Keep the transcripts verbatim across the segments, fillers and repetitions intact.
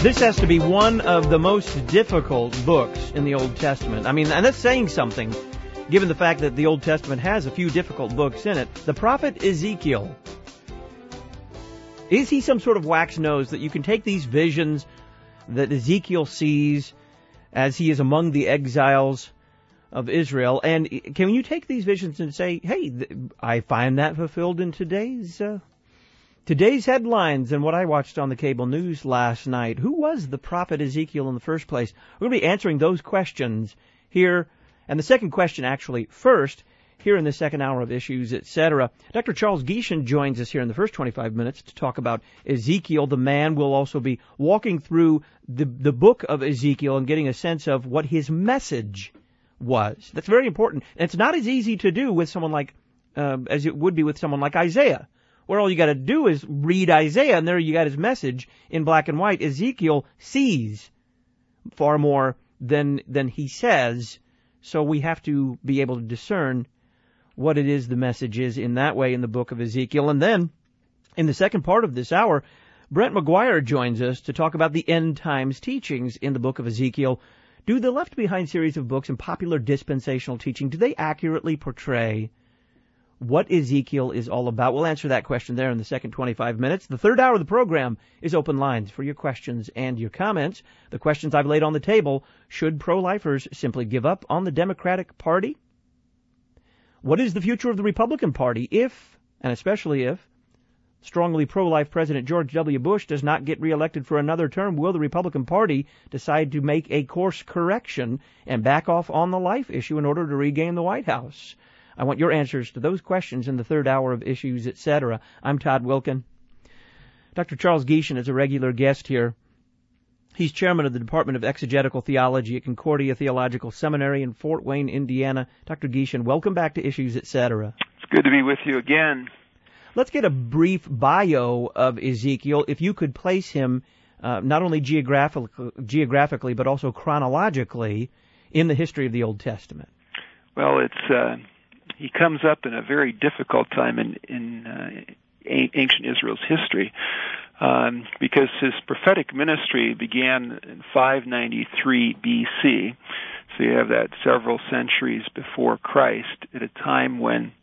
This has to be one of the most difficult books in the Old Testament. I mean, and that's saying something, given the fact that the Old Testament has a few difficult books in it. The prophet Ezekiel. Is he some sort of wax nose that you can take these visions that Ezekiel sees as he is among the exiles of Israel, and can you take these visions and say, hey, I find that fulfilled in today's uh, today's headlines and what I watched on the cable news last night? Who was the prophet Ezekiel in the first place? We're going to be answering those questions here. And the second question, actually, first, here in the second hour of Issues, et cetera. Doctor Charles Gieshen joins us here in the first twenty-five minutes to talk about Ezekiel, the man. We'll also be walking through the, the book of Ezekiel and getting a sense of what his message was. That's very important. And it's not as easy to do with someone like, uh, as it would be with someone like Isaiah, where all you got to do is read Isaiah, and there you got his message in black and white. Ezekiel sees far more than than he says, so we have to be able to discern what it is the message is in that way in the book of Ezekiel. And then, in the second part of this hour, Brent McGuire joins us to talk about the end times teachings in the book of Ezekiel. Do the Left Behind series of books and popular dispensational teaching, do they accurately portray what Ezekiel is all about? We'll answer that question there in the second twenty-five minutes. The third hour of the program is open lines for your questions and your comments. The questions I've laid on the table: should pro-lifers simply give up on the Democratic Party? What is the future of the Republican Party if, and especially if, strongly pro-life President George W. Bush does not get reelected for another term? Will the Republican Party decide to make a course correction and back off on the life issue in order to regain the White House? I want your answers to those questions in the third hour of Issues, et cetera. I'm Todd Wilkin. Doctor Charles Gieshen is a regular guest here. He's chairman of the Department of Exegetical Theology at Concordia Theological Seminary in Fort Wayne, Indiana. Doctor Gieshen, welcome back to Issues, et cetera. It's good to be with you again. Let's get a brief bio of Ezekiel. If you could place him uh, not only geographic, geographically but also chronologically in the history of the Old Testament. Well, it's uh, he comes up in a very difficult time in, in uh, ancient Israel's history um, because his prophetic ministry began in five ninety-three B C. So you have that several centuries before Christ, at a time when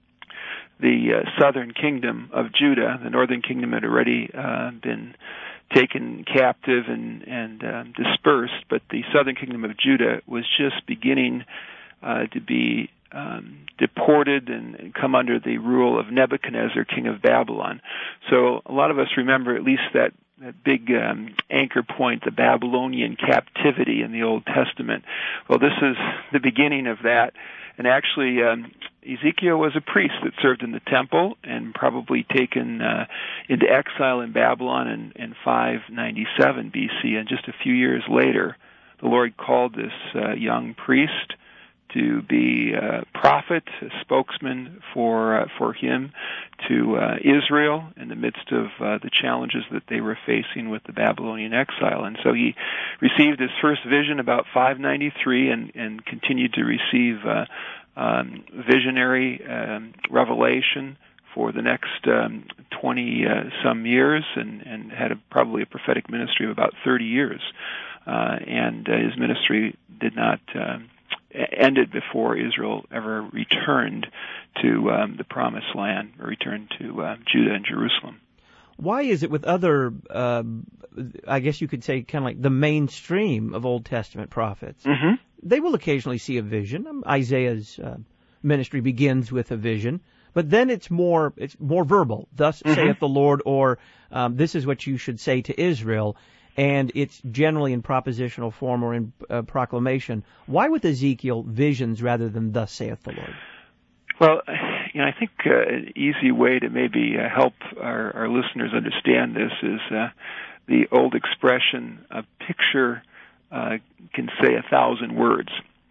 the uh, southern kingdom of Judah, the northern kingdom, had already uh, been taken captive and, and uh, dispersed, but the southern kingdom of Judah was just beginning uh, to be um, deported and, and come under the rule of Nebuchadnezzar, king of Babylon. So a lot of us remember at least that, that big um, anchor point, the Babylonian captivity in the Old Testament. Well, this is the beginning of that. And actually, um, Ezekiel was a priest that served in the temple and probably taken uh, into exile in Babylon in, in five ninety-seven B C. And just a few years later, the Lord called this uh, young priest to be a prophet, a spokesman for uh, for him to uh, Israel in the midst of uh, the challenges that they were facing with the Babylonian exile. And so he received his first vision about five ninety-three and, and continued to receive uh, um, visionary um, revelation for the next um, twenty uh, some years, and, and had a, probably a prophetic ministry of about thirty years. Uh, and uh, his ministry did not uh, ended before Israel ever returned to um, the Promised Land, or returned to uh, Judah and Jerusalem. Why is it with other, uh, I guess you could say, kind of like the mainstream of Old Testament prophets, mm-hmm. they will occasionally see a vision? Um, Isaiah's uh, ministry begins with a vision, but then it's more it's more verbal. Thus mm-hmm. saith the Lord, or um, this is what you should say to Israel. And it's generally in propositional form or in uh, proclamation. Why with Ezekiel visions rather than thus saith the Lord? Well, you know, I think uh, an easy way to maybe uh, help our, our listeners understand this is uh, the old expression, a picture uh, can say a thousand words.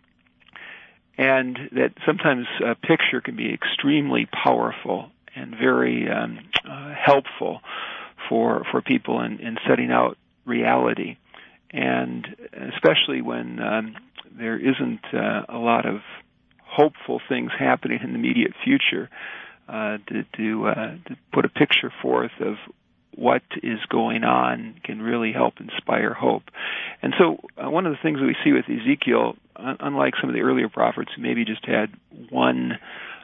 And that sometimes a picture can be extremely powerful and very um, uh, helpful for for people in, in setting out reality, and especially when um, there isn't uh, a lot of hopeful things happening in the immediate future, uh, to to, uh, to put a picture forth of what is going on can really help inspire hope. And so uh, one of the things that we see with Ezekiel, un- unlike some of the earlier prophets who maybe just had one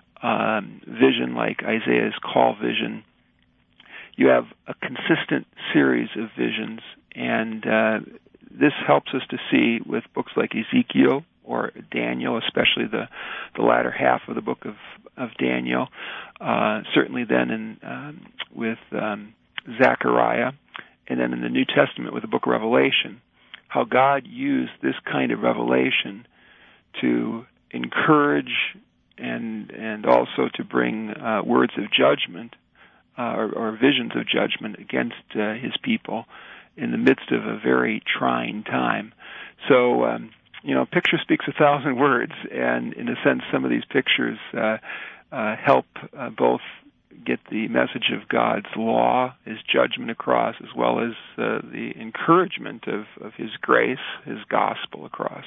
um, vision like Isaiah's call vision, you have a consistent series of visions, and uh, this helps us to see with books like Ezekiel or Daniel, especially the, the latter half of the book of, of Daniel, uh, certainly then in um, with um, Zechariah, and then in the New Testament with the book of Revelation, how God used this kind of revelation to encourage and and also to bring uh, words of judgment uh, or, or visions of judgment against uh, his people in the midst of a very trying time. So, um, you know, picture speaks a thousand words, and in a sense, some of these pictures uh, uh, help uh, both get the message of God's law, his judgment across, as well as uh, the encouragement of, of his grace, his gospel across.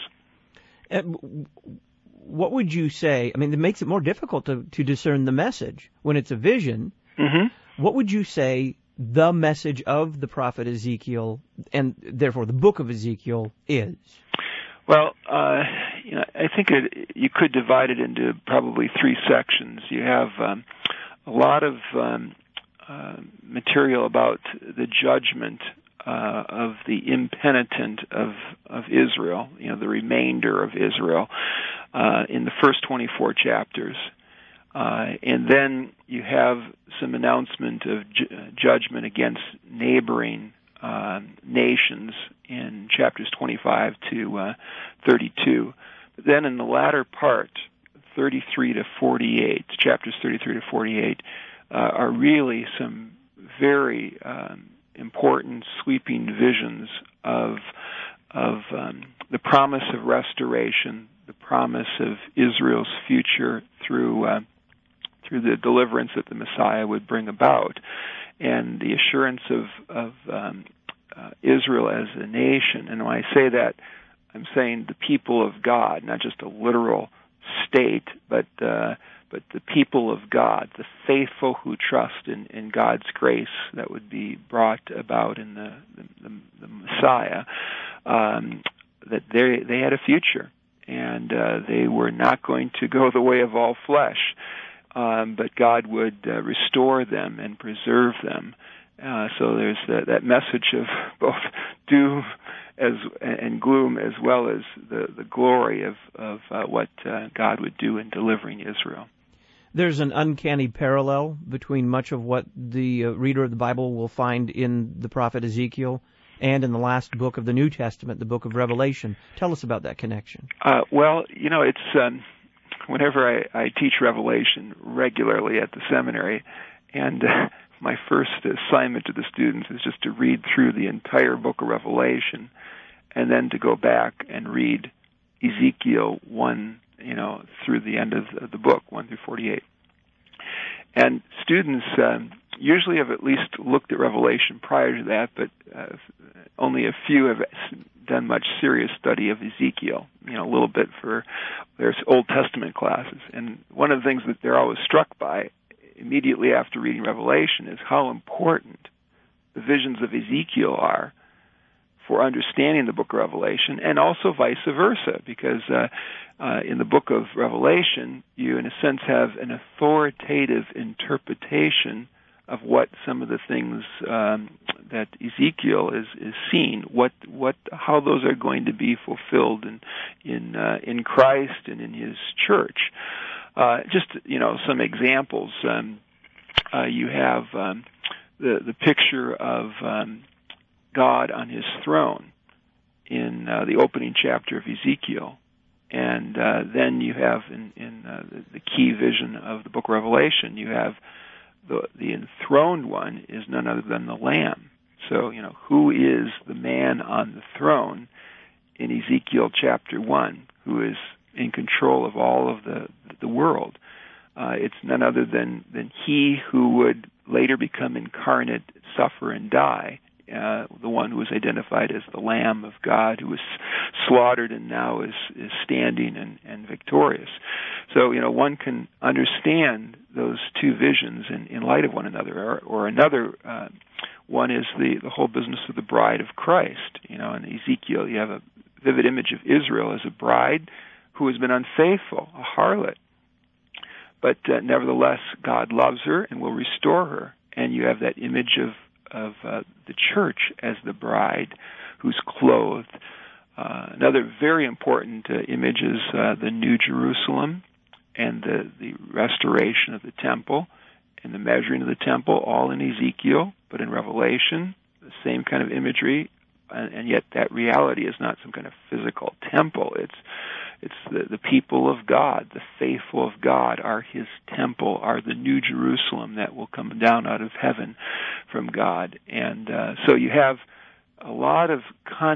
And what would you say? I mean, it makes it more difficult to, to discern the message when it's a vision. Mm-hmm. What would you say the message of the prophet Ezekiel, and therefore the book of Ezekiel, is? Well, uh, you know, I think it, you could divide it into probably three sections. You have um, a lot of um, uh, material about the judgment uh, of the impenitent of of Israel, you know, the remainder of Israel, uh, in the first twenty-four chapters. Uh, and then you have some announcement of ju- judgment against neighboring uh, nations in chapters twenty-five to uh, thirty-two. But then in the latter part, thirty-three to forty-eight, chapters thirty-three to forty-eight, uh, are really some very um, important, sweeping visions of of um, the promise of restoration, the promise of Israel's future through uh, through the deliverance that the Messiah would bring about, and the assurance of, of um, uh, Israel as a nation. And when I say that, I'm saying the people of God, not just a literal state, but uh, but the people of God, the faithful who trust in, in God's grace that would be brought about in the, the, the, the Messiah, um, that they they had a future, and uh, they were not going to go the way of all flesh. Um, but God would uh, restore them and preserve them. Uh, so there's that, that message of both doom as and gloom, as well as the, the glory of, of uh, what uh, God would do in delivering Israel. There's an uncanny parallel between much of what the uh, reader of the Bible will find in the prophet Ezekiel and in the last book of the New Testament, the book of Revelation. Tell us about that connection. Uh, well, you know, it's... Um, Whenever I, I teach Revelation regularly at the seminary, and uh, my first assignment to the students is just to read through the entire book of Revelation, and then to go back and read Ezekiel one, you know, through the end of the book, one through forty-eight. And students um, usually have at least looked at Revelation prior to that, but uh, only a few have done much serious study of Ezekiel, you know, a little bit for their Old Testament classes. And one of the things that they're always struck by immediately after reading Revelation is how important the visions of Ezekiel are for understanding the book of Revelation, and also vice versa, because uh, uh, in the book of Revelation, you in a sense have an authoritative interpretation of what some of the things um, that Ezekiel is, is seeing, what what how those are going to be fulfilled in in uh, in Christ and in His church. Uh, just you know some examples. Um, uh, you have um, the the picture of um, God on His throne in uh, the opening chapter of Ezekiel, and uh, then you have in, in uh, the, the key vision of the book of Revelation, you have The, the enthroned one is none other than the Lamb. So, you know, who is the man on the throne in Ezekiel chapter one, who is in control of all of the the world? Uh, it's none other than, than he who would later become incarnate, suffer, and die, uh, the one who was identified as the Lamb of God, who was slaughtered and now is, is standing and, and victorious. So, you know, one can understand those two visions in, in light of one another. Or, or another uh, One is the, the whole business of the bride of Christ. You know, in Ezekiel, you have a vivid image of Israel as a bride who has been unfaithful, a harlot. But uh, nevertheless, God loves her and will restore her. And you have that image of, of uh, the church as the bride who's clothed. Uh, another very important uh, image is uh, the New Jerusalem and the, the restoration of the temple and the measuring of the temple, all in Ezekiel, but in Revelation, the same kind of imagery, and, and yet that reality is not some kind of physical temple. It's it's the, the people of God, the faithful of God are His temple, are the New Jerusalem that will come down out of heaven from God. And uh, so you have a lot of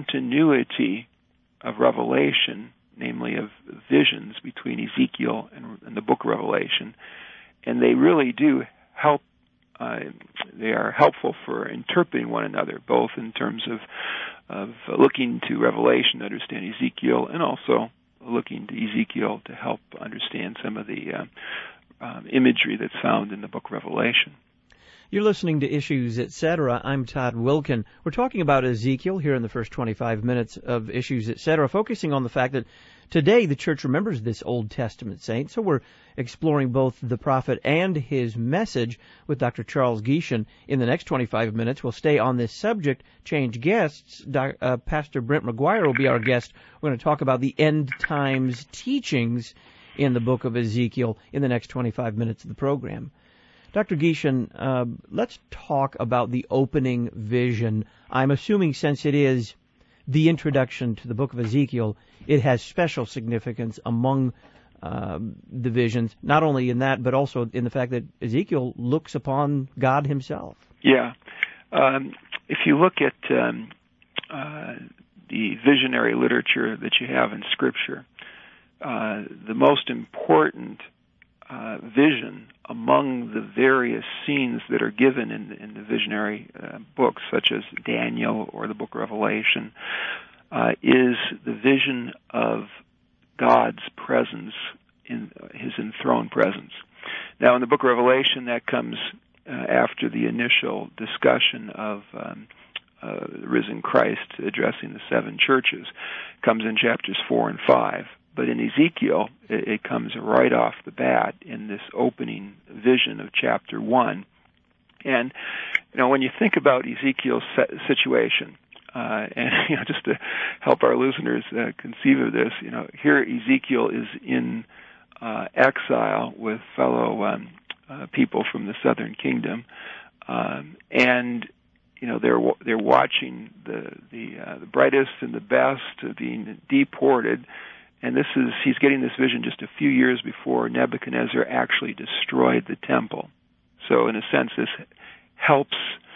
continuity of Revelation, namely of visions between Ezekiel and, and the book of Revelation, and they really do help. Uh, they are helpful for interpreting one another, both in terms of of looking to Revelation to understand Ezekiel, and also looking to Ezekiel to help understand some of the uh, um, imagery that's found in the book of Revelation. You're listening to Issues, et cetera. I'm Todd Wilken. We're talking about Ezekiel here in the first twenty-five minutes of Issues, et cetera, focusing on the fact that today the church remembers this Old Testament saint, so we're exploring both the prophet and his message with Doctor Charles Gieshen. In the next twenty-five minutes, we'll stay on this subject, change guests. Doc, uh, Pastor Brent McGuire will be our guest. We're going to talk about the end times teachings in the book of Ezekiel in the next twenty-five minutes of the program. Doctor Gieshen, uh, let's talk about the opening vision. I'm assuming since it is the introduction to the book of Ezekiel, it has special significance among uh, the visions, not only in that, but also in the fact that Ezekiel looks upon God himself. Yeah. Um, if you look at um, uh, the visionary literature that you have in Scripture, uh, the most important uh, vision among the various scenes that are given in, in the visionary uh, books, such as Daniel or the book of Revelation, uh, is the vision of God's presence, in His enthroned presence. Now, in the book of Revelation, that comes uh, after the initial discussion of um, uh, the risen Christ addressing the seven churches. It comes in chapters four and five. But in Ezekiel, it, it comes right off the bat in this opening vision of chapter one. And, you know, when you think about Ezekiel's situation, uh, and, you know, just to help our listeners uh, conceive of this, you know, here Ezekiel is in uh, exile with fellow um, uh, people from the southern kingdom, um, and, you know, they're they're watching the the, uh, the brightest and the best being deported. And this is, he's getting this vision just a few years before Nebuchadnezzar actually destroyed the temple. So in a sense, this helps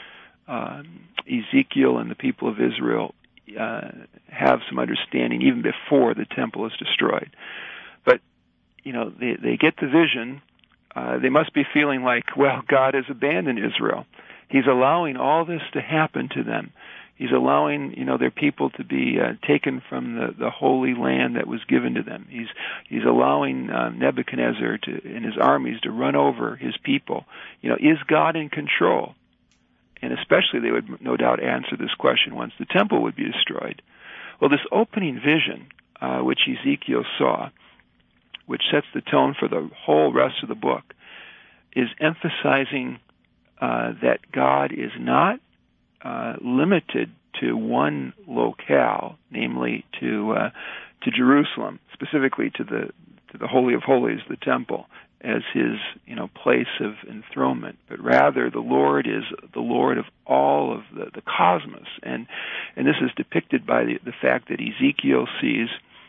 um, Ezekiel and the people of Israel uh, have some understanding even before the temple is destroyed. But, you know, they, they get the vision. Uh, they must be feeling like, well, God has abandoned Israel. He's allowing all this to happen to them. He's allowing, you know, their people to be uh, taken from the, the holy land that was given to them. He's he's allowing uh, Nebuchadnezzar to, and his armies to run over his people. You know, is God in control? And especially they would no doubt answer this question once the temple would be destroyed. Well, this opening vision, uh, which Ezekiel saw, which sets the tone for the whole rest of the book, is emphasizing uh, that God is not Uh, limited to one locale, namely to uh, to Jerusalem, specifically to the to the Holy of Holies, the temple, as His you know place of enthronement. But rather, the Lord is the Lord of all of the, the cosmos, and and this is depicted by the, the fact that Ezekiel sees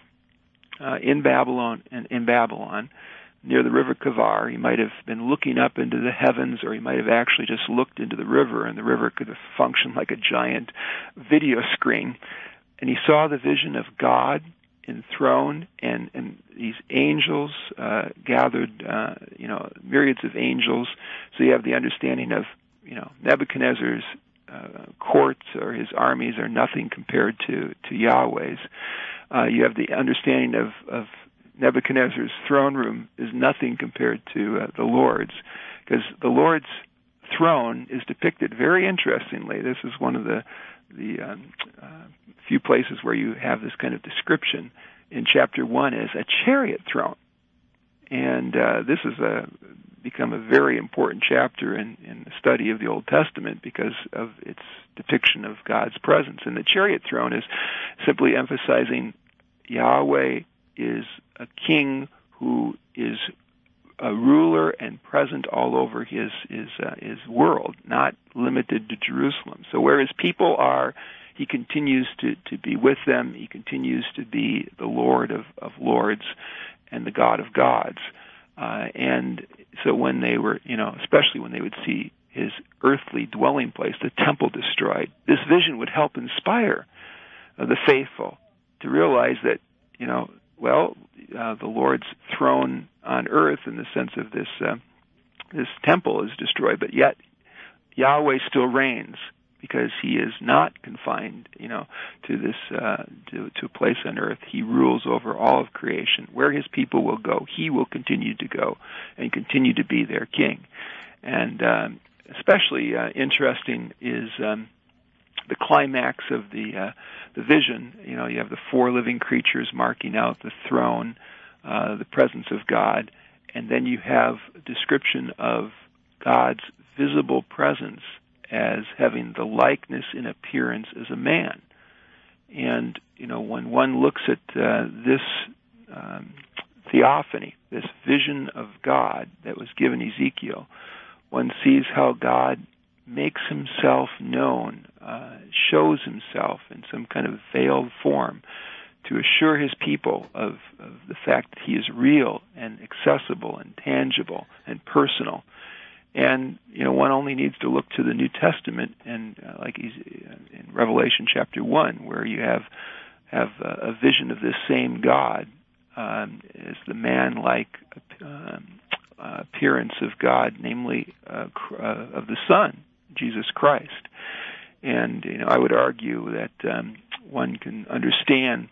uh, in Babylon and in Babylon. Near the river Kavar, he might have been looking up into the heavens, or he might have actually just looked into the river, and the river could have functioned like a giant video screen. And he saw the vision of God enthroned, and, and these angels uh, gathered, uh, you know, myriads of angels. So you have the understanding of, you know, Nebuchadnezzar's uh, courts or his armies are nothing compared to, to Yahweh's. Uh, you have the understanding of, of Nebuchadnezzar's throne room is nothing compared to uh, the Lord's, because the Lord's throne is depicted very interestingly. This is one of the the um, uh, few places where you have this kind of description in chapter one as a chariot throne. And uh, this has a, become a very important chapter in, in the study of the Old Testament because of its depiction of God's presence. And the chariot throne is simply emphasizing Yahweh is a king who is a ruler and present all over his his uh, his world, not limited to Jerusalem. So where his people are, he continues to, to be with them. He continues to be the Lord of, of lords and the God of gods. Uh, and so when they were, you know, especially when they would see his earthly dwelling place, the temple destroyed, this vision would help inspire uh, the faithful to realize that, you know, well, uh, the Lord's throne on earth in the sense of this uh, this temple is destroyed, but yet Yahweh still reigns because he is not confined, you know, to this uh, to, to a place on earth. He rules over all of creation. Where his people will go, he will continue to go and continue to be their king. And um, especially uh, interesting is um, the climax of the uh, the vision. You know, you have the four living creatures marking out the throne, uh, the presence of God, and then you have a description of God's visible presence as having the likeness in appearance as a man. And, you know, when one looks at uh, this um, theophany, this vision of God that was given Ezekiel, one sees how God makes himself known, uh, shows himself in some kind of veiled form to assure his people of, of the fact that he is real and accessible and tangible and personal. And, you know, one only needs to look to the New Testament and uh, like he's in Revelation chapter one, where you have have a, a vision of this same God um, as the man-like um, uh, appearance of God, namely uh, uh, of the Son, Jesus Christ. And, you know, I would argue that um, one can understand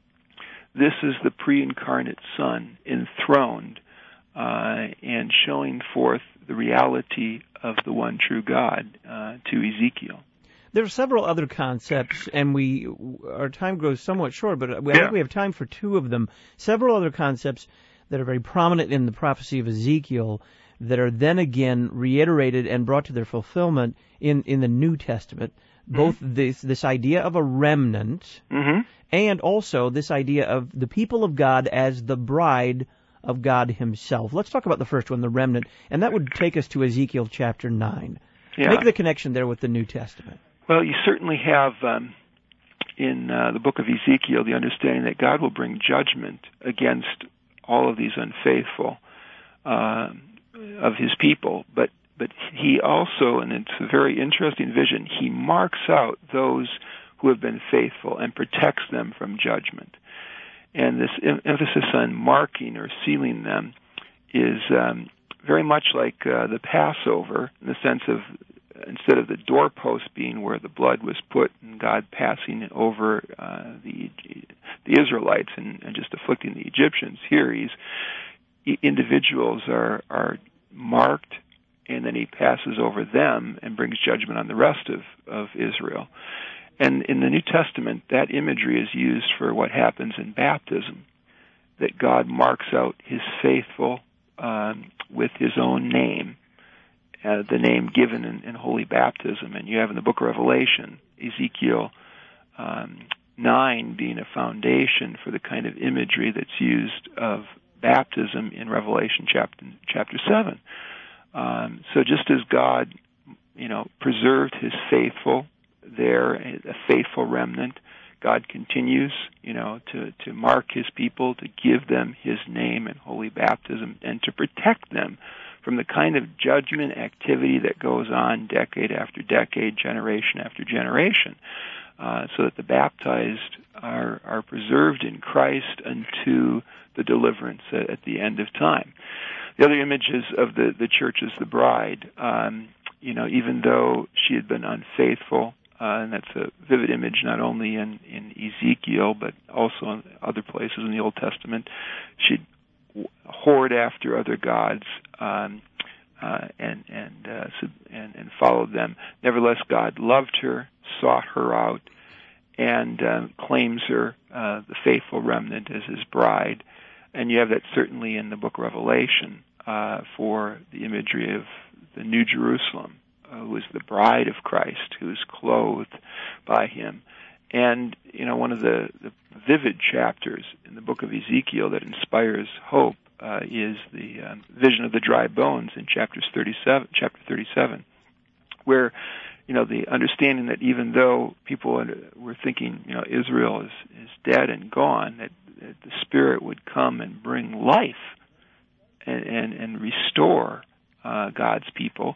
this is the pre-incarnate Son enthroned uh, and showing forth the reality of the one true God uh, to Ezekiel. There are several other concepts, and we our time grows somewhat short, but I yeah. think we have time for two of them. Several other concepts that are very prominent in the prophecy of Ezekiel that are then again reiterated and brought to their fulfillment in, in the New Testament. Both mm-hmm. this this idea of a remnant mm-hmm. and also this idea of the people of God as the bride of God himself. Let's talk about the first one, the remnant, and that would take us to Ezekiel chapter nine. Yeah. Make the connection there with the New Testament. Well, you certainly have um, in uh, the book of Ezekiel the understanding that God will bring judgment against all of these unfaithful uh, of his people, but but he also, and it's a very interesting vision, he marks out those who have been faithful and protects them from judgment. And this em- emphasis on marking or sealing them is um, very much like uh, the Passover, in the sense of instead of the doorpost being where the blood was put and God passing over uh, the the Israelites and, and just afflicting the Egyptians, here he's individuals are are marked, and then he passes over them and brings judgment on the rest of, of Israel. And in the New Testament, that imagery is used for what happens in baptism, that God marks out his faithful um, with his own name, uh, the name given in, in holy baptism. And you have in the book of Revelation, Ezekiel um, nine being a foundation for the kind of imagery that's used of baptism in Revelation chapter chapter seven. Um, so just as God, you know, preserved his faithful there, a faithful remnant, God continues, you know, to, to mark his people, to give them his name and holy baptism, and to protect them from the kind of judgment activity that goes on decade after decade, generation after generation, uh, so that the baptized are, are preserved in Christ unto the deliverance at, at the end of time. The other image is of the, the church as the bride. Um, you know, even though she had been unfaithful, uh, and that's a vivid image not only in, in Ezekiel, but also in other places in the Old Testament, she'd whored after other gods, um, uh, and and, uh, and and followed them. Nevertheless, God loved her, sought her out, and uh, claims her, uh, the faithful remnant, as his bride. And you have that certainly in the book of Revelation uh, for the imagery of the New Jerusalem, uh, who is the bride of Christ, who is clothed by him. And, you know, one of the, the vivid chapters in the book of Ezekiel that inspires hope uh, is the um, vision of the dry bones in chapters thirty-seven, chapter thirty-seven, where, you know, the understanding that even though people were thinking, you know, Israel is, is dead and gone, that, that the Spirit would come and bring life and, and, and restore uh, God's people.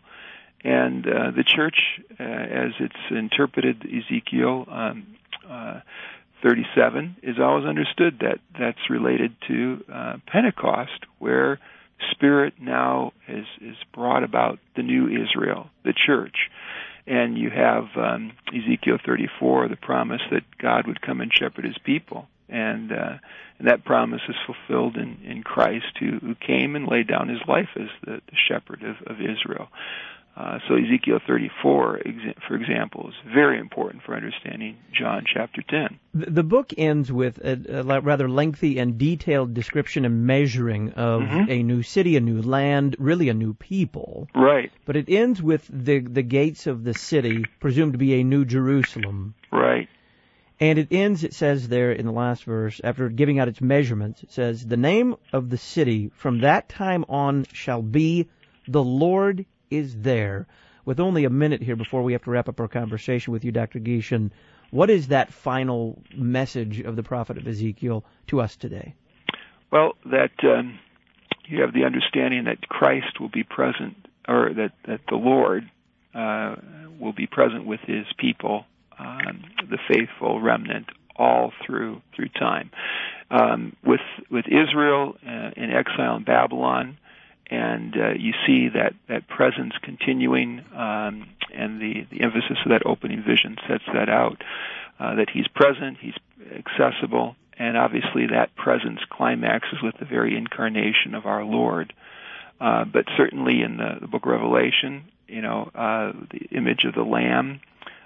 And uh, the church, uh, as it's interpreted Ezekiel um, uh, thirty-seven, is always understood that that's related to uh, Pentecost, where Spirit now is, is brought about the new Israel, the church. And you have um, Ezekiel thirty-four, the promise that God would come and shepherd his people. And, uh, and that promise is fulfilled in, in Christ, who, who came and laid down his life as the, the shepherd of, of Israel. Uh, so Ezekiel thirty-four, for example, is very important for understanding John chapter ten. The book ends with a, a rather lengthy and detailed description and measuring of mm-hmm. a new city, a new land, really a new people. Right. But it ends with the, the gates of the city, presumed to be a new Jerusalem. Right. And it ends, it says there in the last verse, after giving out its measurements, it says, "The name of the city from that time on shall be the Lord is there." With only a minute here before we have to wrap up our conversation with you, Doctor Gieschen, what is that final message of the prophet of Ezekiel to us today? Well, that um, you have the understanding that Christ will be present, or that, that the Lord uh, will be present with his people, um, the faithful remnant, all through through time. Um, with with Israel uh, in exile in Babylon, and uh, you see that, that presence continuing, um, and the, the emphasis of that opening vision sets that out, uh, that he's present, he's accessible, and obviously that presence climaxes with the very incarnation of our Lord. Uh, but certainly in the, the book of Revelation, you know, uh, the image of the Lamb,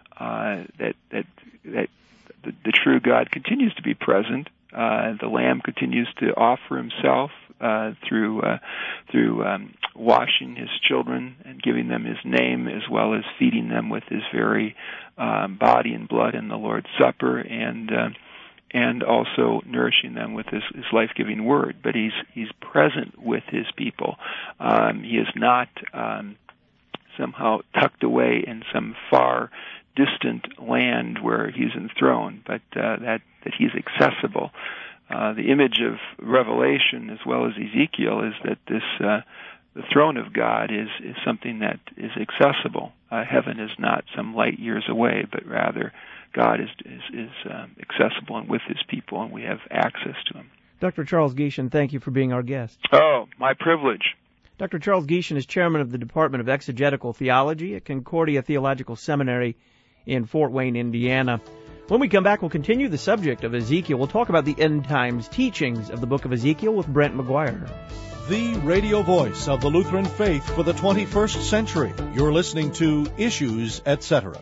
uh, that, that, that the, the true God continues to be present. Uh, the Lamb continues to offer himself uh, through uh, through um, washing his children and giving them his name, as well as feeding them with his very um, body and blood in the Lord's Supper, and uh, and also nourishing them with his, his life-giving word. But he's he's present with his people. Um, he is not um, somehow tucked away in some far distant land where he's enthroned, but uh, that that he's accessible. Uh, the image of Revelation, as well as Ezekiel, is that this uh, the throne of God is is something that is accessible. Uh, heaven is not some light years away, but rather God is is, is um, accessible and with his people, and we have access to him. Doctor Charles Gieschen, thank you for being our guest. Oh, my privilege. Doctor Charles Gieschen is chairman of the Department of Exegetical Theology at Concordia Theological Seminary in Fort Wayne, Indiana. When we come back, we'll continue the subject of Ezekiel. We'll talk about the end times teachings of the book of Ezekiel with Brent McGuire. The radio voice of the Lutheran faith for the twenty-first century. You're listening to Issues, et cetera.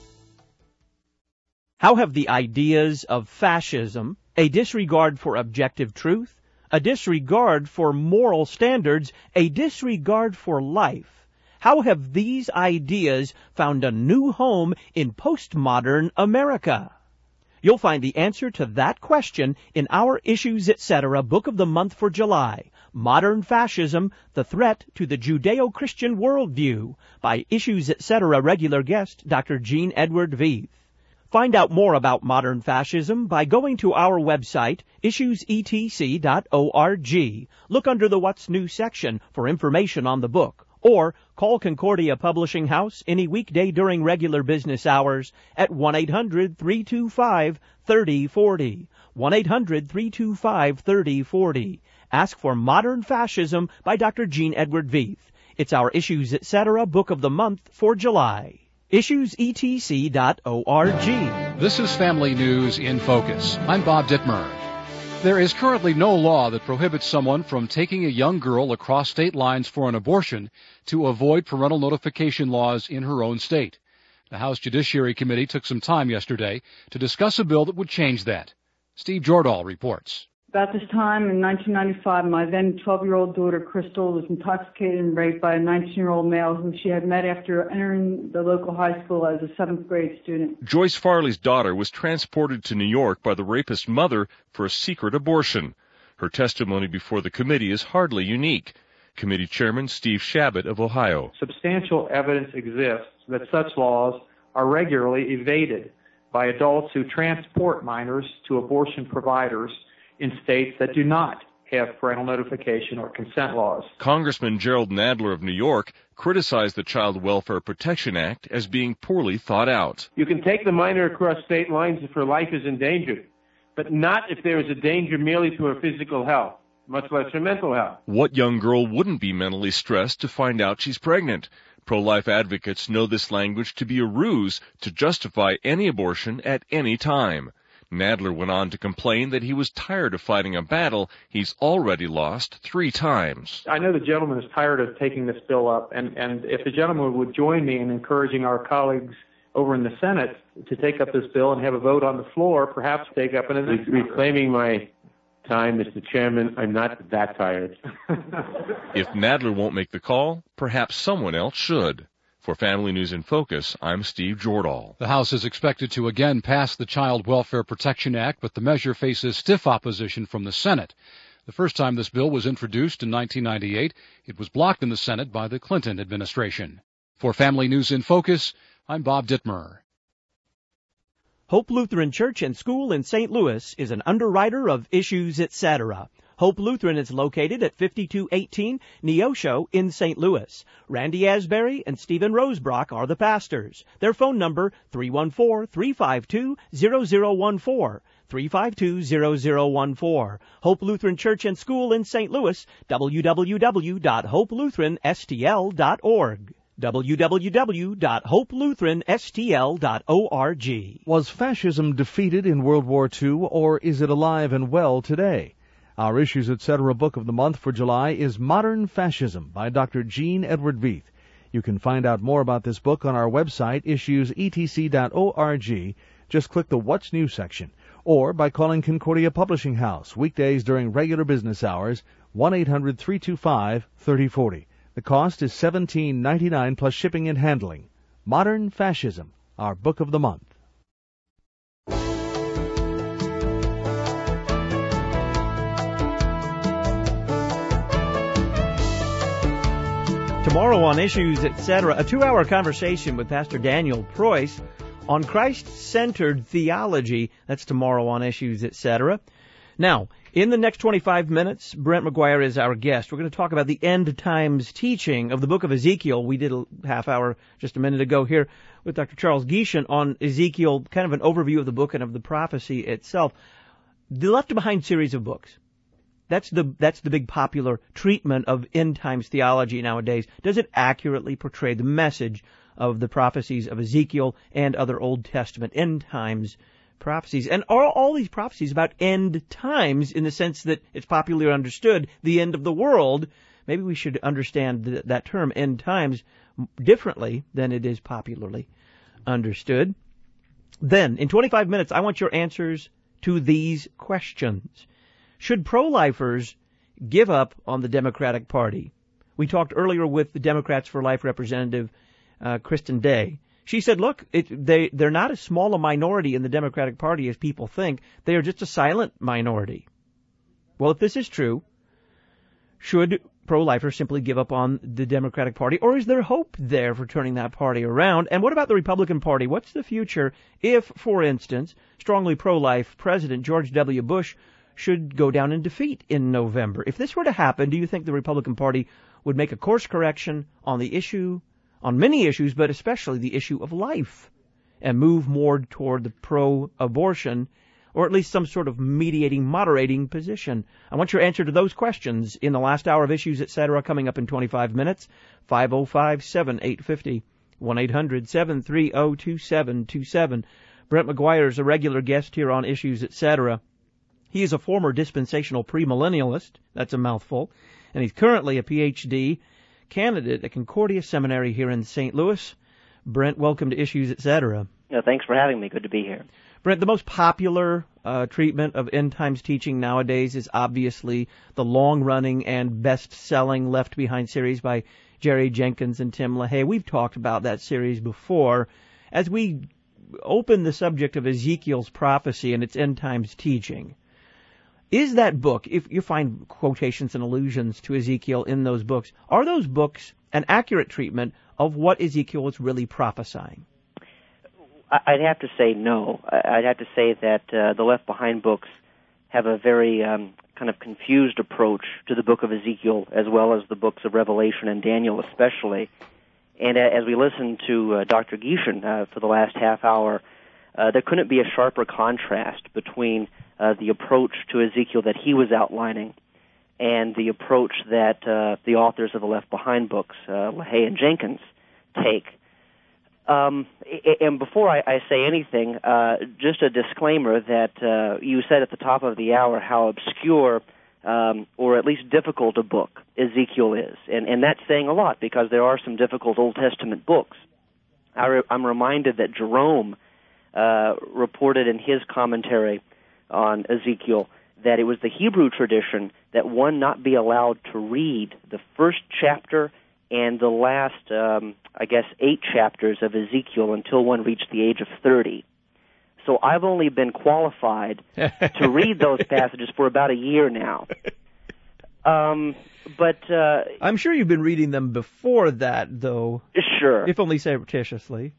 How have the ideas of fascism, a disregard for objective truth, a disregard for moral standards, a disregard for life, how have these ideas found a new home in postmodern America? You'll find the answer to that question in our Issues, et cetera book of the month for July, Modern Fascism, the Threat to the Judeo-Christian Worldview, by Issues, et cetera regular guest Doctor Gene Edward Veith. Find out more about modern fascism by going to our website, issues e t c dot org. Look under the What's New section for information on the book, or call Concordia Publishing House any weekday during regular business hours at one eight hundred three two five three oh four oh, one eight hundred three two five three oh four oh. Ask for Modern Fascism by Doctor Gene Edward Veith. It's our Issues, et cetera book of the month for July. issues e t c dot org. This is Family News in Focus. I'm Bob Dittmer. There is currently no law that prohibits someone from taking a young girl across state lines for an abortion to avoid parental notification laws in her own state. The House Judiciary Committee took some time yesterday to discuss a bill that would change that. Steve Jordahl reports. About this time in nineteen ninety-five, my then twelve-year-old daughter, Crystal, was intoxicated and raped by a nineteen-year-old male whom she had met after entering the local high school as a seventh grade student. Joyce Farley's daughter was transported to New York by the rapist's mother for a secret abortion. Her testimony before the committee is hardly unique. Committee Chairman Steve Shabbat of Ohio. Substantial evidence exists that such laws are regularly evaded by adults who transport minors to abortion providers in states that do not have parental notification or consent laws. Congressman Gerald Nadler of New York criticized the Child Welfare Protection Act as being poorly thought out. You can take the minor across state lines if her life is endangered, but not if there is a danger merely to her physical health, much less her mental health. What young girl wouldn't be mentally stressed to find out she's pregnant? Pro-life advocates know this language to be a ruse to justify any abortion at any time. Nadler went on to complain that he was tired of fighting a battle he's already lost three times. I know the gentleman is tired of taking this bill up, and, and if the gentleman would join me in encouraging our colleagues over in the Senate to take up this bill and have a vote on the floor, perhaps take up an amendment. Reclaiming my time, Mister Chairman, I'm not that tired. If Nadler won't make the call, perhaps someone else should. For Family News in Focus, I'm Steve Jordahl. The House is expected to again pass the Child Welfare Protection Act, but the measure faces stiff opposition from the Senate. The first time this bill was introduced in nineteen ninety-eight, it was blocked in the Senate by the Clinton administration. For Family News in Focus, I'm Bob Dittmer. Hope Lutheran Church and School in Saint Louis is an underwriter of Issues, et cetera. Hope Lutheran is located at fifty-two eighteen Neosho in Saint Louis. Randy Asbury and Stephen Rosebrock are the pastors. Their phone number, three one four, three five two, zero zero one four, three five two, zero zero one four. Hope Lutheran Church and School in Saint Louis, w w w dot hope lutheran s t l dot org. w w w dot hope lutheran s t l dot org. Was fascism defeated in World War Two, or is it alive and well today? Our Issues, et cetera book of the month for July is Modern Fascism by Doctor Gene Edward Veith. You can find out more about this book on our website, issues e t c dot org. Just click the What's New section, or by calling Concordia Publishing House, weekdays during regular business hours, one eight hundred, three two five, three oh four oh. The cost is seventeen ninety-nine plus shipping and handling. Modern Fascism, our book of the month. Tomorrow on Issues, et cetera, a two-hour conversation with Pastor Daniel Preuss on Christ-centered theology. That's tomorrow on Issues, et cetera. Now, in the next twenty-five minutes, Brent McGuire is our guest. We're going to talk about the end times teaching of the book of Ezekiel. We did a half hour just a minute ago here with Doctor Charles Gieshen on Ezekiel, kind of an overview of the book and of the prophecy itself. The Left Behind series of books. That's the that's the big popular treatment of end times theology nowadays. Does it accurately portray the message of the prophecies of Ezekiel and other Old Testament end times prophecies? And are all these prophecies about end times in the sense that it's popularly understood, the end of the world? Maybe we should understand th- that term, end times, differently than it is popularly understood. Then, in twenty-five minutes, I want your answers to these questions. Should pro-lifers give up on the Democratic Party? We talked earlier with the Democrats for Life representative uh, Kristen Day. She said, look, it, they, they're not as small a minority in the Democratic Party as people think. They are just a silent minority. Well, if this is true, should pro-lifers simply give up on the Democratic Party, or is there hope there for turning that party around? And what about the Republican Party? What's the future if, for instance, strongly pro-life President George W. Bush should go down in defeat in November? If this were to happen, do you think the Republican Party would make a course correction on the issue, on many issues, but especially the issue of life, and move more toward the pro-abortion, or at least some sort of mediating, moderating position? I want your answer to those questions in the last hour of Issues, et cetera, coming up in twenty-five minutes. five oh five, seven eight five oh, one eight hundred, seven three oh, two seven two seven. Brent McGuire is a regular guest here on Issues, et cetera. He is a former dispensational premillennialist, that's a mouthful, and he's currently a P H D candidate at Concordia Seminary here in Saint Louis. Brent, welcome to Issues, et cetera. No, thanks for having me. Good to be here. Brent, the most popular uh, treatment of end times teaching nowadays is obviously the long-running and best-selling Left Behind series by Jerry Jenkins and Tim LaHaye. We've talked about that series before. As we open the subject of Ezekiel's prophecy and its end times teaching, is that book, if you find quotations and allusions to Ezekiel in those books, are those books an accurate treatment of what Ezekiel was really prophesying? I'd have to say no. I'd have to say that uh, the Left Behind books have a very um, kind of confused approach to the book of Ezekiel, as well as the books of Revelation and Daniel especially. And uh, as we listened to uh, Doctor Gieshen uh, for the last half hour, uh, there couldn't be a sharper contrast between uh, the approach to Ezekiel that he was outlining and the approach that uh, the authors of the Left Behind books, uh, LaHaye and Jenkins, take. Um, and before I, I say anything, uh, just a disclaimer that uh, you said at the top of the hour how obscure um, or at least difficult a book Ezekiel is. And, and that's saying a lot because there are some difficult Old Testament books. I re- I'm reminded that Jerome uh, reported in his commentary on Ezekiel that it was the Hebrew tradition that one not be allowed to read the first chapter and the last, um, I guess, eight chapters of Ezekiel until one reached the age of thirty. So I've only been qualified to read those passages for about a year now. Um, but uh, I'm sure you've been reading them before that, though. Sure. If only surreptitiously.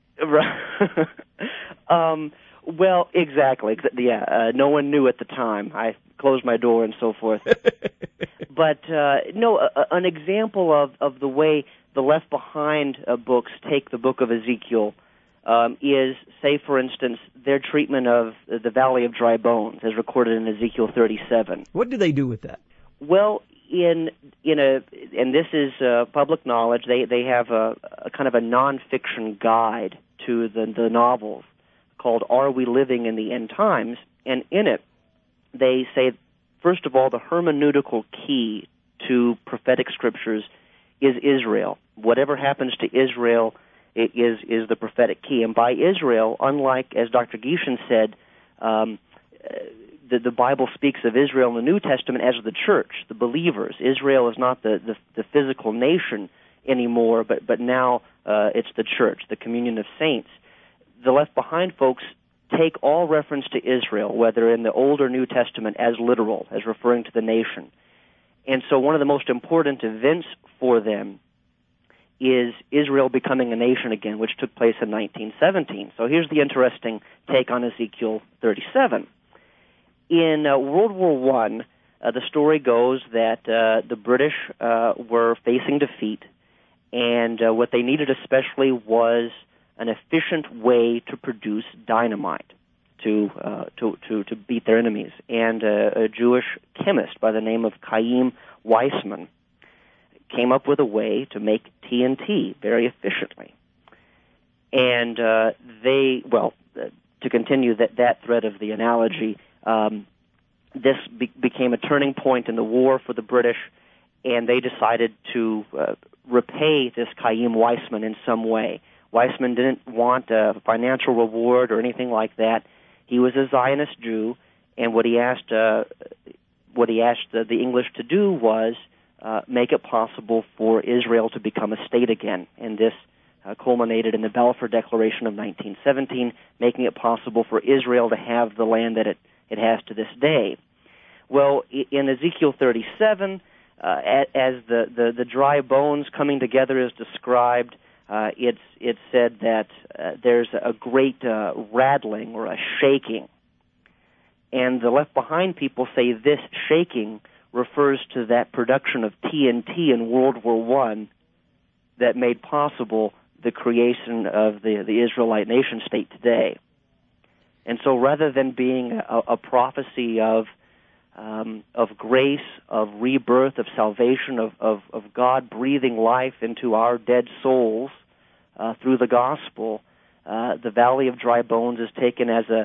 um, well, exactly. Yeah, uh, no one knew at the time. I closed my door and so forth. But, uh, no, a, an example of, of the way the Left Behind uh, books take the book of Ezekiel um, is, say, for instance, their treatment of the Valley of Dry Bones, as recorded in Ezekiel thirty-seven. What do they do with that? Well, in in a, and this is uh, public knowledge, they, they have a, a kind of a nonfiction guide to the, the novels called Are We Living in the End Times? And in it, they say, first of all, the hermeneutical key to prophetic scriptures is Israel. Whatever happens to Israel is is the prophetic key. And by Israel, unlike, as Doctor Gieshen said, um, the, the Bible speaks of Israel in the New Testament as the church, the believers. Israel is not the, the, the physical nation anymore, but, but now uh, it's the church, the communion of saints. The Left Behind folks take all reference to Israel, whether in the Old or New Testament, as literal, as referring to the nation. And so one of the most important events for them is Israel becoming a nation again, which took place in nineteen seventeen. So here's the interesting take on Ezekiel thirty-seven. In uh, World War One, uh, the story goes that uh, the British uh, were facing defeat, and uh, what they needed especially was an efficient way to produce dynamite to uh, to, to to beat their enemies. And uh, a Jewish chemist by the name of Chaim Weissman came up with a way to make T N T very efficiently. And uh, they, well, uh, to continue that, that thread of the analogy, um, this be- became a turning point in the war for the British, and they decided to uh, repay this Chaim Weissman in some way. Weissman didn't want a financial reward or anything like that. He was a Zionist Jew, and what he asked, uh, what he asked the, the English to do was uh, make it possible for Israel to become a state again. And this uh, culminated in the Balfour Declaration of nineteen seventeen, making it possible for Israel to have the land that it, it has to this day. Well, in Ezekiel thirty-seven, uh, as the, the, the dry bones coming together is described, Uh, it's it's said that uh, there's a great uh, rattling or a shaking. And the Left Behind people say this shaking refers to that production of T N T in World War One that made possible the creation of the, the Israelite nation state today. And so rather than being a, a prophecy of um, of grace, of rebirth, of salvation, of, of, of God breathing life into our dead souls uh, through the gospel, uh, the Valley of Dry Bones is taken as a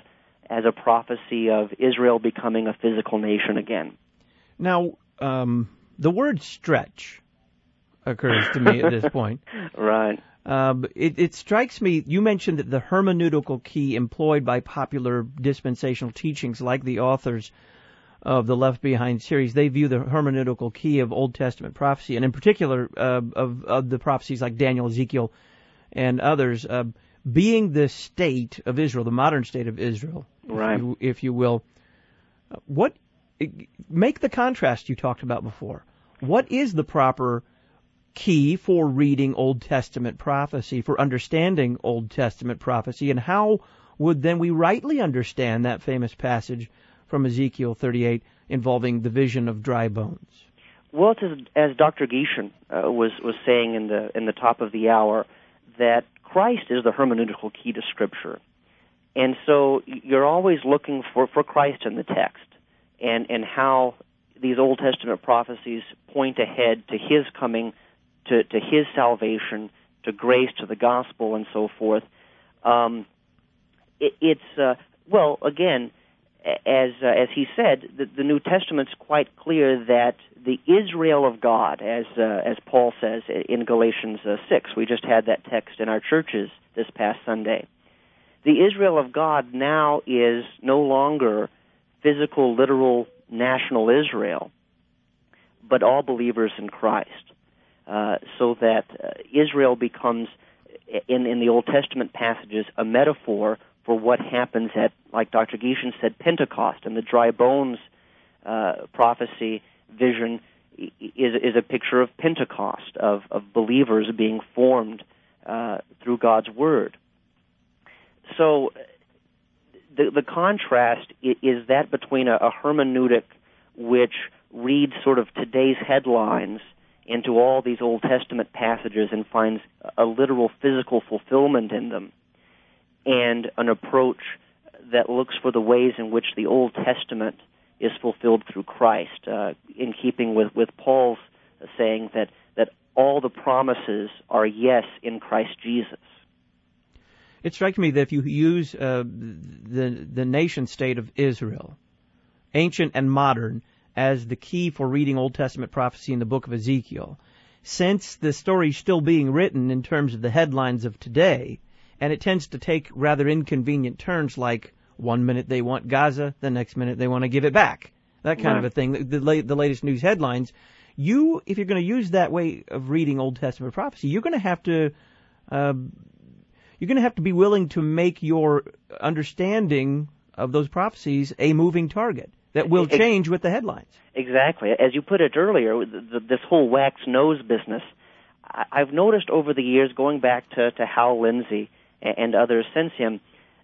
as a prophecy of Israel becoming a physical nation again. Now, um, the word stretch occurs to me at this point. Right. Um, it, it strikes me, you mentioned that the hermeneutical key employed by popular dispensational teachings like the authors of the Left Behind series, they view the hermeneutical key of Old Testament prophecy, and in particular uh, of, of the prophecies like Daniel, Ezekiel, and others, uh, being the state of Israel, the modern state of Israel, right. if, you, if you will. What make the contrast you talked about before. What is the proper key for reading Old Testament prophecy, for understanding Old Testament prophecy, and how would then we rightly understand that famous passage from Ezekiel thirty-eight involving the vision of dry bones? Well, it's as, as Doctor Gieshen uh, was was saying in the in the top of the hour, that Christ is the hermeneutical key to Scripture, and so you're always looking for, for Christ in the text, and and how these Old Testament prophecies point ahead to His coming, to, to His salvation, to grace, to the gospel, and so forth. Um, it, it's uh, well, again, as uh, as he said, the, the New Testament's quite clear that the Israel of God, as uh, as Paul says in Galatians uh, six, we just had that text in our churches this past Sunday. The Israel of God now is no longer physical, literal, national Israel, but all believers in Christ. Uh, so that uh, Israel becomes, in, in the Old Testament passages, a metaphor for what happens at, like Doctor Gieshen said, Pentecost. And the dry bones uh, prophecy vision is, is a picture of Pentecost, of, of believers being formed uh, through God's Word. So the, the contrast is that between a, a hermeneutic which reads sort of today's headlines into all these Old Testament passages and finds a literal physical fulfillment in them, and an approach that looks for the ways in which the Old Testament is fulfilled through Christ, uh, in keeping with, with Paul's saying that, that all the promises are yes in Christ Jesus. It strikes me that if you use uh, the the nation state of Israel, ancient and modern, as the key for reading Old Testament prophecy in the book of Ezekiel, since the story's still being written in terms of the headlines of today, and it tends to take rather inconvenient turns, like one minute they want Gaza, the next minute they want to give it back, that kind right. of a thing, the, the, the latest news headlines, you, if you're going to use that way of reading Old Testament prophecy, you're going to have to, uh, you're going to have to be willing to make your understanding of those prophecies a moving target that will change with the headlines. Exactly. As you put it earlier, the, this whole wax nose business, I've noticed over the years, going back to, to Hal Lindsey and others since him,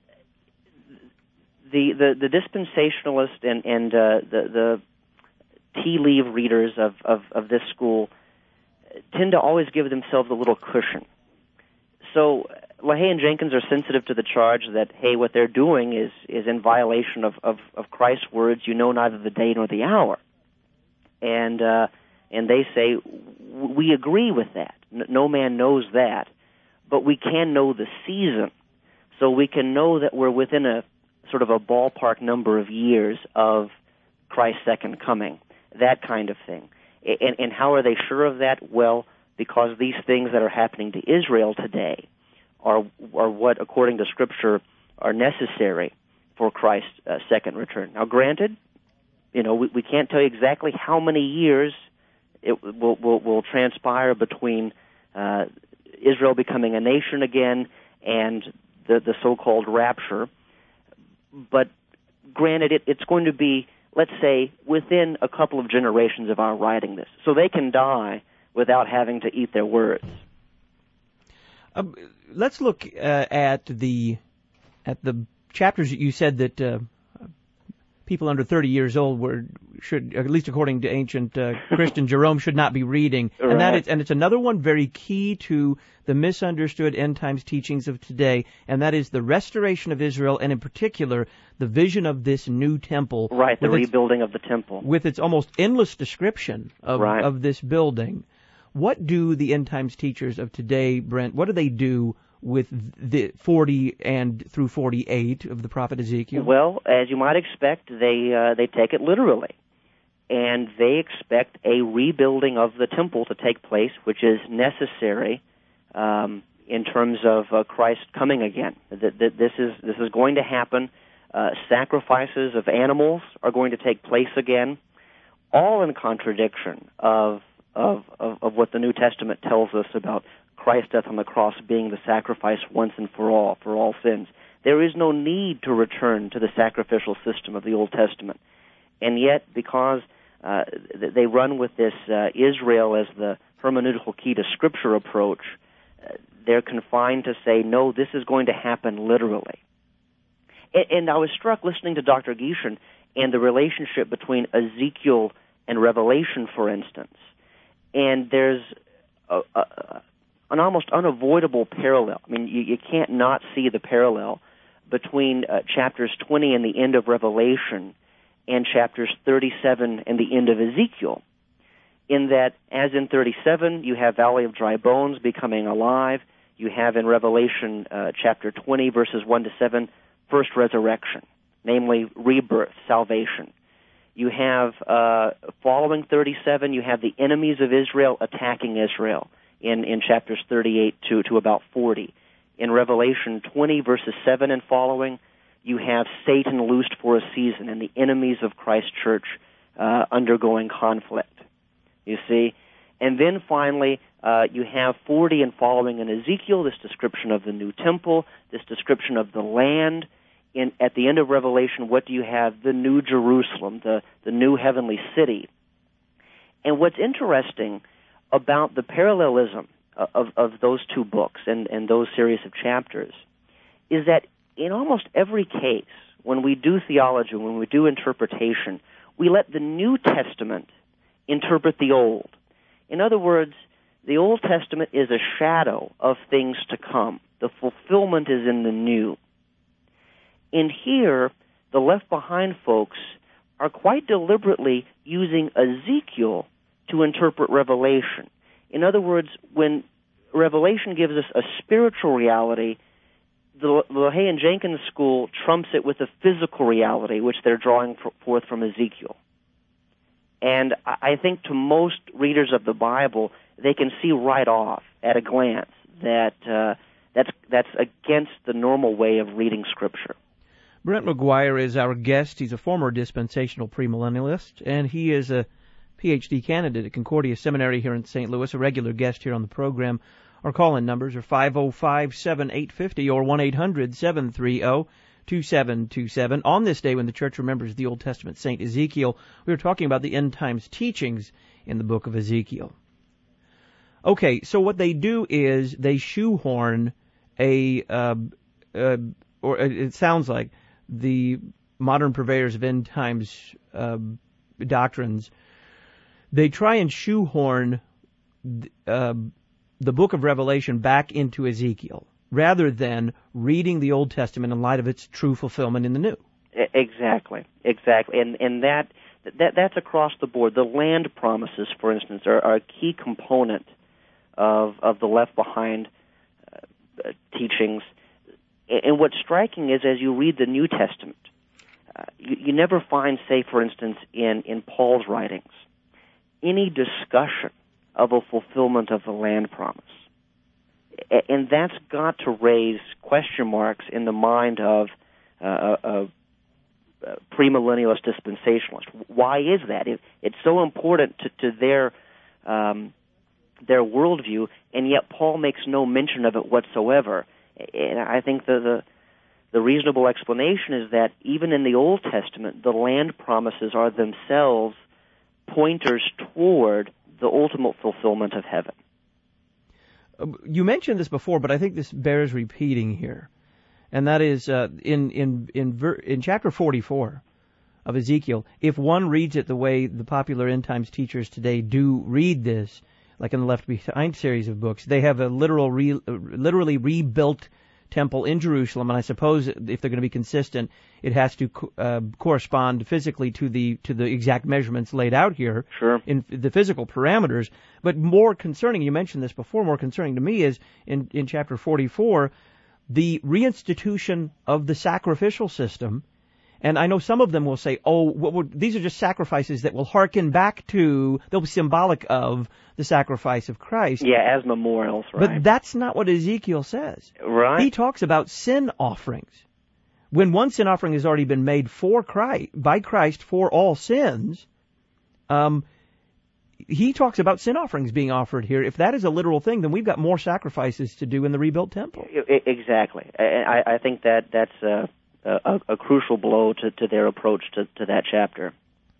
the, the, the dispensationalist and, and uh, the, the tea leaf readers of, of, of this school tend to always give themselves a little cushion. So LaHaye and Jenkins are sensitive to the charge that, hey, what they're doing is, is in violation of, of, of Christ's words, you know neither the day nor the hour. And uh, and they say, we agree with that. No man knows that. But we can know the season. So we can know that we're within a sort of a ballpark number of years of Christ's second coming, that kind of thing. And, and how are they sure of that? Well, because these things that are happening to Israel today are, are what, according to Scripture, are necessary for Christ's uh, second return. Now, granted, you know, we, we can't tell you exactly how many years it will, will, will transpire between uh, Israel becoming a nation again and the, the so-called rapture. But granted, it, it's going to be, let's say, within a couple of generations of our writing this. So they can die without having to eat their words. Uh, let's look uh, at the at the chapters that you said that uh, people under thirty years old were should, at least according to ancient uh, Christian Jerome, should not be reading, right. and that is, and it's another one very key to the misunderstood end times teachings of today, and that is the restoration of Israel, and in particular the vision of this new temple. Right, the rebuilding its, of the temple, with its almost endless description of right. of this building. What do the end times teachers of today, Brent, what do they do with the forty and through forty-eight of the prophet Ezekiel? Well, as you might expect, they uh, they take it literally. And they expect a rebuilding of the temple to take place, which is necessary um, in terms of uh, Christ coming again. That, that this is this is going to happen. Uh, sacrifices of animals are going to take place again, all in contradiction of, of of of what the New Testament tells us about Christ's death on the cross being the sacrifice once and for all for all sins. There is no need to return to the sacrificial system of the Old Testament, and yet because Uh, they run with this uh, Israel as the hermeneutical key to Scripture approach, uh, they're confined to say, no, this is going to happen literally. And, and I was struck listening to Doctor Gieshen and the relationship between Ezekiel and Revelation, for instance. And there's a, a, an almost unavoidable parallel. I mean, you, you can't not see the parallel between uh, chapters twenty and the end of Revelation and chapters thirty-seven and the end of Ezekiel, in that, as in thirty-seven, you have Valley of Dry Bones becoming alive. You have in Revelation uh, chapter twenty, verses one to seven, first resurrection, namely rebirth, salvation. You have, uh, following thirty-seven, you have the enemies of Israel attacking Israel in, in chapters thirty-eight to, to about forty. In Revelation twenty, verses seven and following, you have Satan loosed for a season and the enemies of Christ's church uh, undergoing conflict, you see. And then finally, uh, you have forty and following in Ezekiel, this description of the new temple, this description of the land. In, at the end of Revelation, what do you have? The new Jerusalem, the, the new heavenly city. And what's interesting about the parallelism of, of those two books and, and those series of chapters is that in almost every case, when we do theology, when we do interpretation, we let the New Testament interpret the Old. In other words, the Old Testament is a shadow of things to come. The fulfillment is in the new. And here, the Left Behind folks are quite deliberately using Ezekiel to interpret Revelation. In other words, when Revelation gives us a spiritual reality, the LaHaye and Jenkins school trumps it with a physical reality, which they're drawing forth from Ezekiel. And I think to most readers of the Bible, they can see right off at a glance that uh, that's that's against the normal way of reading Scripture. Brent McGuire is our guest. He's a former dispensational premillennialist, and he is a P H D candidate at Concordia Seminary here in Saint Louis, a regular guest here on the program. Our call-in numbers are five oh five, seven eight five oh or one eight hundred, seven three oh, two seven two seven. On this day when the Church remembers the Old Testament Saint Ezekiel, we were talking about the end times teachings in the book of Ezekiel. Okay, so what they do is they shoehorn a, uh, uh, or it sounds like the modern purveyors of end times uh, doctrines, they try and shoehorn uh, the book of Revelation back into Ezekiel, rather than reading the Old Testament in light of its true fulfillment in the New. Exactly, exactly, and and that that that's across the board. The land promises, for instance, are, are a key component of of the Left Behind uh, teachings. And what's striking is, as you read the New Testament, uh, you, you never find, say, for instance, in in Paul's writings, any discussion of a fulfillment of the land promise. And that's got to raise question marks in the mind of uh, a, a premillennialist dispensationalist. Why is that? It, it's so important to, to their um, their worldview, and yet Paul makes no mention of it whatsoever. And I think the, the the reasonable explanation is that even in the Old Testament, the land promises are themselves pointers toward the ultimate fulfillment of heaven. You mentioned this before, but I think this bears repeating here, and that is uh, in in in ver- in chapter forty-four of Ezekiel. If one reads it the way the popular end times teachers today do read this, like in the Left Behind series of books, they have a literal, re- literally rebuilt temple in Jerusalem, and I suppose if they're going to be consistent, it has to uh, correspond physically to the to the exact measurements laid out here sure. in the physical parameters. But more concerning, you mentioned this before, more concerning to me is in, in chapter forty-four, the reinstitution of the sacrificial system. And I know some of them will say, oh, what would, these are just sacrifices that will hearken back to, they'll be symbolic of the sacrifice of Christ. Yeah, as memorials, right. But that's not what Ezekiel says. Right. He talks about sin offerings. When one sin offering has already been made for Christ, by Christ for all sins, um, he talks about sin offerings being offered here. If that is a literal thing, then we've got more sacrifices to do in the rebuilt temple. Exactly. I, I think that that's uh, a, a crucial blow to, to their approach to, to that chapter.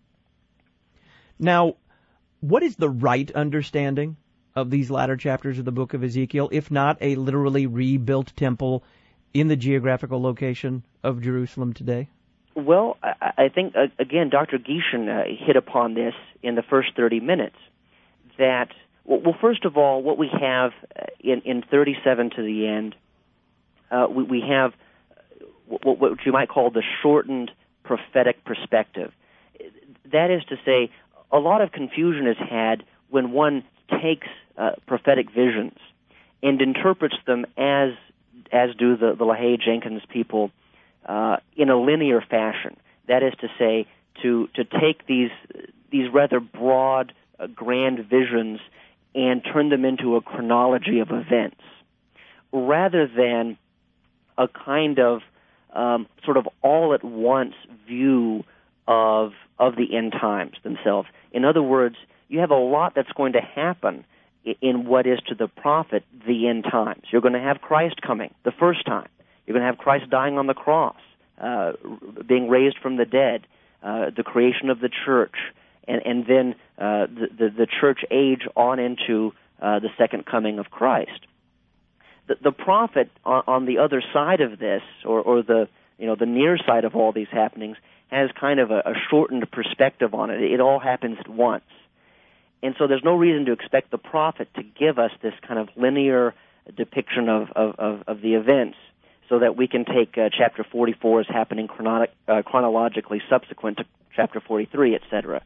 Now, what is the right understanding of these latter chapters of the book of Ezekiel, if not a literally rebuilt temple in the geographical location of Jerusalem today? Well, I think, again, Doctor Gieshen uh, hit upon this in the first thirty minutes, that, well, first of all, what we have in, in thirty-seven to the end, uh, we, we have what, what you might call the shortened prophetic perspective. That is to say, a lot of confusion is had when one takes uh, prophetic visions and interprets them as as do the, the LaHaye Jenkins people, uh, in a linear fashion. That is to say, to to take these these rather broad, uh, grand visions and turn them into a chronology of events, rather than a kind of um, sort of all-at-once view of of the end times themselves. In other words, you have a lot that's going to happen in what is to the prophet the end times. You're going to have Christ coming the first time. You're going to have Christ dying on the cross, uh, being raised from the dead, uh, the creation of the church, and, and then uh, the, the, the church age on into uh, the second coming of Christ. The, the prophet on, on the other side of this, or, or the you know the near side of all these happenings, has kind of a, a shortened perspective on it. It all happens at once. And so there's no reason to expect the prophet to give us this kind of linear depiction of, of, of, of the events so that we can take uh, chapter forty-four as happening chrono- uh, chronologically subsequent to chapter forty-three, et cetera.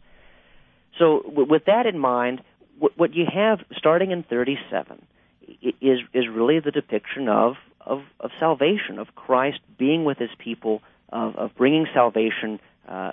So w- with that in mind, w- what you have starting in thirty-seven is is really the depiction of, of, of salvation, of Christ being with his people, of, of bringing salvation, uh,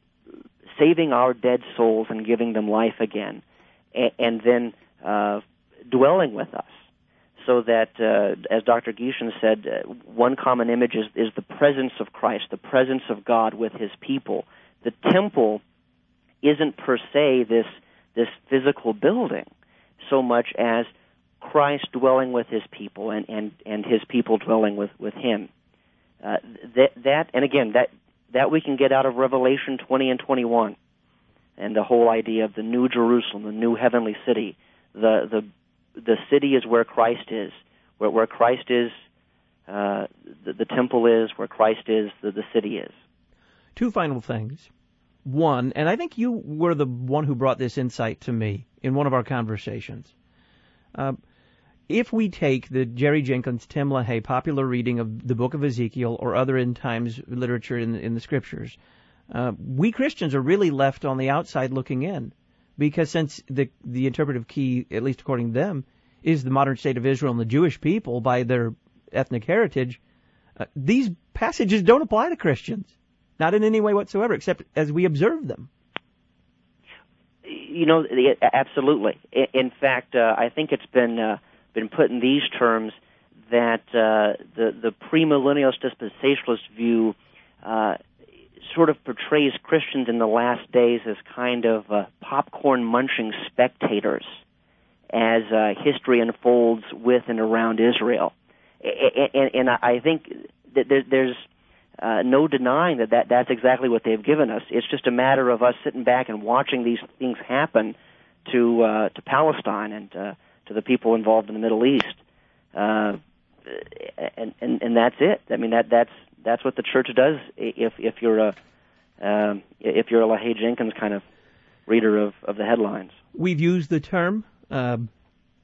saving our dead souls and giving them life again, and, and then uh, dwelling with us. So that, uh, as Doctor Gieshen said, uh, one common image is, is the presence of Christ, the presence of God with his people. The temple isn't per se this this physical building, so much as Christ dwelling with his people and, and, and his people dwelling with, with him. Uh, that, that, and again, that that we can get out of Revelation twenty and twenty-one, and the whole idea of the new Jerusalem, the new heavenly city. The the the city is where Christ is, where where Christ is, uh, the, the temple is, where Christ is, the, the city is. Two final things. One, and I think you were the one who brought this insight to me in one of our conversations. Uh, if we take the Jerry Jenkins, Tim LaHaye popular reading of the book of Ezekiel or other end times literature in, in the scriptures, uh, we Christians are really left on the outside looking in. Because since the the interpretive key, at least according to them, is the modern state of Israel and the Jewish people by their ethnic heritage, uh, these passages don't apply to Christians. Not in any way whatsoever, except as we observe them. You know, absolutely. In fact, uh, I think it's been uh, been put in these terms that uh, the the premillennialist dispensationalist view uh, sort of portrays Christians in the last days as kind of uh, popcorn-munching spectators as uh, history unfolds with and around Israel. And, and I think that there's uh, no denying that, that that's exactly what they've given us. It's just a matter of us sitting back and watching these things happen to uh, to Palestine and uh, to the people involved in the Middle East. Uh, and, and, and that's it. I mean, that that's That's what the church does. If if you're a um, if you're a LaHaye Jenkins kind of reader of, of the headlines, we've used the term uh,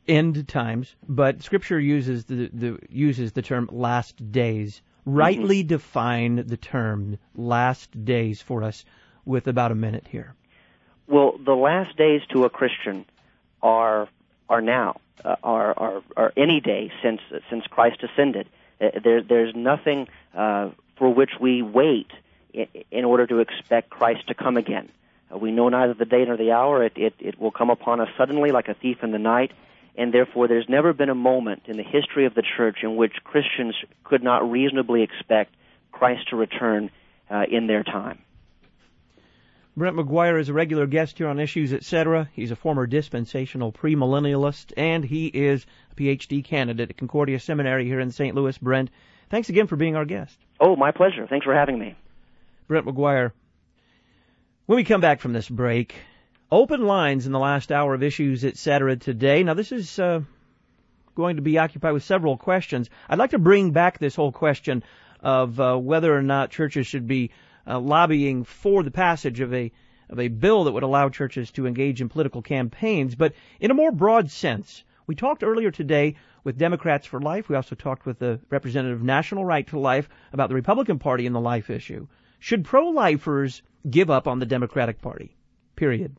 end times, but Scripture uses the, the uses the term last days. Rightly mm-hmm. define the term last days for us with about a minute here. Well, the last days to a Christian are are now, uh, are, are are any day since since Christ ascended. Uh, there, there's nothing uh, for which we wait in, in order to expect Christ to come again. Uh, we know neither the day nor the hour. It, it it will come upon us suddenly like a thief in the night, and therefore there's never been a moment in the history of the church in which Christians could not reasonably expect Christ to return uh, in their time. Brent McGuire is a regular guest here on Issues, et cetera. He's a former dispensational premillennialist, and he is a P H D candidate at Concordia Seminary here in Saint Louis. Brent, thanks again for being our guest. Oh, my pleasure. Thanks for having me. Brent McGuire. When we come back from this break, open lines in the last hour of Issues, et cetera today. Now, this is uh, going to be occupied with several questions. I'd like to bring back this whole question of uh, whether or not churches should be Uh, lobbying for the passage of a of a bill that would allow churches to engage in political campaigns. But in a more broad sense, we talked earlier today with Democrats for Life. We also talked with the representative of National Right to Life about the Republican Party and the life issue. Should pro-lifers give up on the Democratic Party? Period.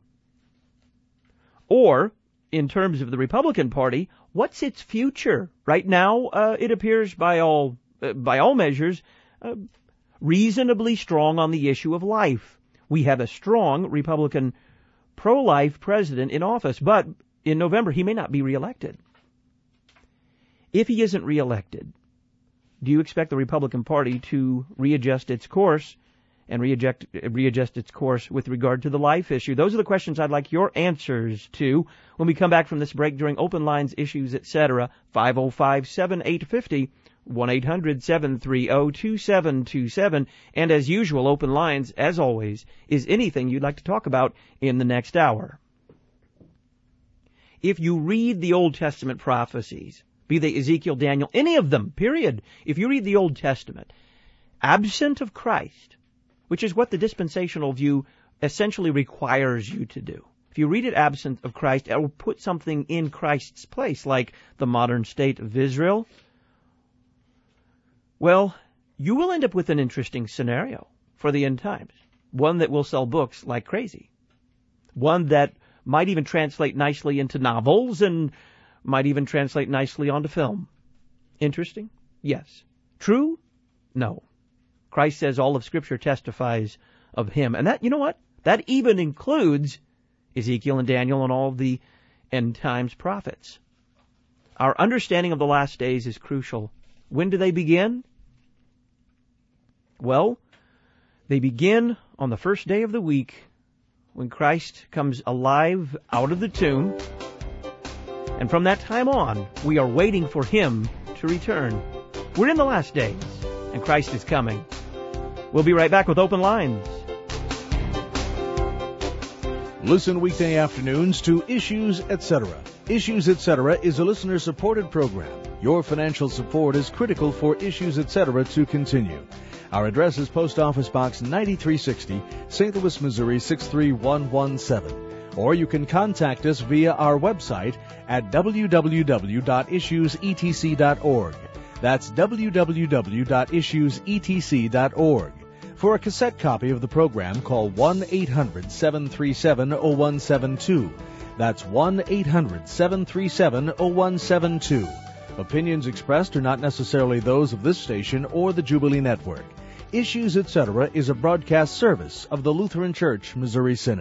Or, in terms of the Republican Party, what's its future? Right now, uh, it appears by all uh, by all measures uh, reasonably strong on the issue of life. We have a strong Republican pro-life president in office, but in November he may not be reelected. If he isn't reelected, do you expect the Republican Party to readjust its course and readjust, readjust its course with regard to the life issue? Those are the questions I'd like your answers to when we come back from this break during Open Lines, Issues, et cetera. five oh five, seven eight five oh, one eight hundred, seven three zero, two seven two seven. And as usual, Open Lines, as always, is anything you'd like to talk about in the next hour. If you read the Old Testament prophecies, be they Ezekiel, Daniel, any of them, period, if you read the Old Testament, absent of Christ, which is what the dispensational view essentially requires you to do, if you read it absent of Christ, it will put something in Christ's place, like the modern state of Israel, well, you will end up with an interesting scenario for the end times. One that will sell books like crazy. One that might even translate nicely into novels and might even translate nicely onto film. Interesting? Yes. True? No. Christ says all of Scripture testifies of Him. And that, you know what? That even includes Ezekiel and Daniel and all of the end times prophets. Our understanding of the last days is crucial. When do they begin? Well, they begin on the first day of the week when Christ comes alive out of the tomb. And from that time on, we are waiting for Him to return. We're in the last days, and Christ is coming. We'll be right back with Open Lines. Listen weekday afternoons to Issues, et cetera. Issues, et cetera is a listener-supported program. Your financial support is critical for Issues, et cetera to continue. Our address is Post Office Box ninety-three sixty, Saint Louis, Missouri six three one one seven. Or you can contact us via our website at w w w dot issues e t c dot org. That's w w w dot issues e t c dot org. For a cassette copy of the program, call one eight hundred, seven three seven, zero one seven two. That's one eight hundred, seven three seven, zero one seven two. Opinions expressed are not necessarily those of this station or the Jubilee Network. Issues, et cetera is a broadcast service of the Lutheran Church, Missouri Synod.